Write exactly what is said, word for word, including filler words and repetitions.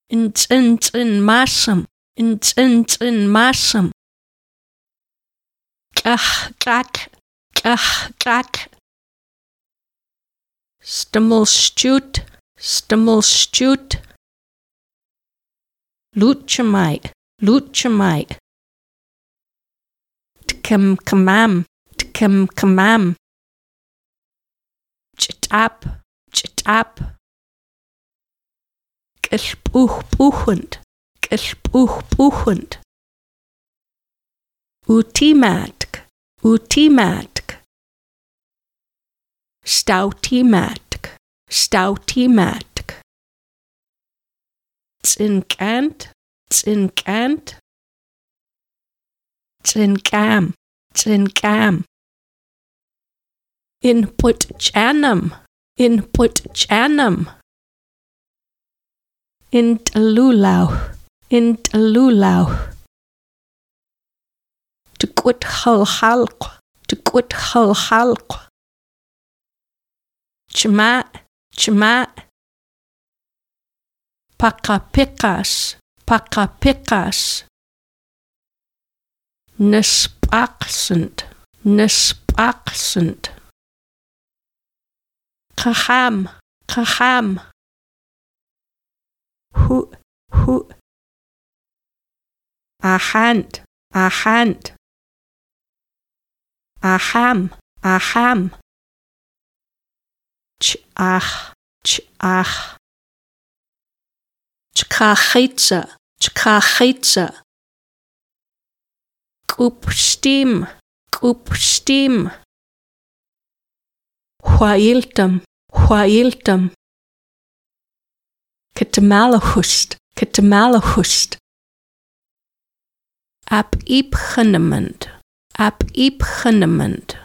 Intin masam, intin masam. Kach, kach, kach, kach. Stummelstut, stummelstut. Luchamai, luchamai. Tkem kamam, tkem kamam. Chitap, chitap. Gelbuch buchend, gelbuch buchend. Utimatk, utimatk. Stautimatk, stautimatk. Tsinkant, tsinkant. Tsinkam, tsinkam. Input janam, input janam. Intalulau, intalulau. Tukut hal halq, tukut hal halq. Chma, chma. Pakapikas, pakapikas. Nispaksend, nispaksend. Kaham, kaham. Hu, hu. Ahand, ahand. Aham, aham. Ch-ach, ch-ach. Chkachitza, chkachitza. Kupstim, kupstim. Huailtam, huailtam. Ketamalahust, ketamalahust. Ap ipgenemend, ap ipgenemend.